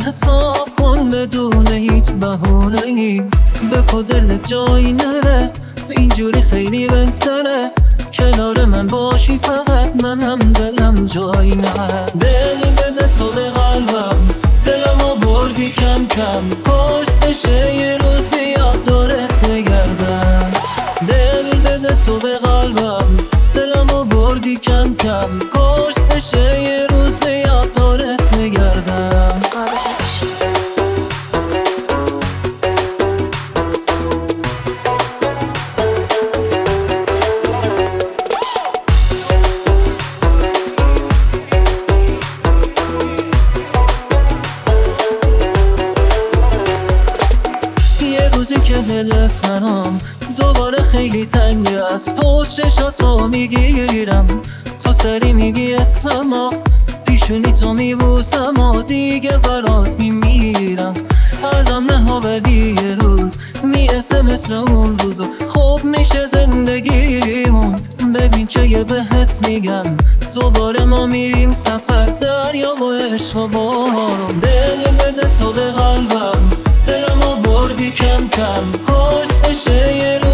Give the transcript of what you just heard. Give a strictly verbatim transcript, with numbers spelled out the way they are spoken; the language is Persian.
حساب کن بدون هیچ بهونه‌ای، به پا دلت جایی نره، اینجوری خیلی بهتره، کنار من باشی فقط منم دلم جایی نره. دل بده تو به قلبم، دلمو بردی کم کم، کاش بشه یه روز بیاد دورت بگردم. دل بده تو به قلبم، دلمو بردی کم کم، کاش بشه یه روز بیاد دورت بگردم. روزی که دلت منم دوباره خیلی تنگ است، پشت چشاتو میگیرم، تو سری میگی اسمم، پیشونی تو میبوسم و دیگه برات میمیرم. الان نه ها ولی یه روز میرسه مثل اون روزو، خوب میشه زندگیمون. ببین که یه بهت میگم دوباره ما میریم سفر، دریا و عشق و بارون. دل بده تو به قلبم، دلمو بردی کم کم، کاش بشه یه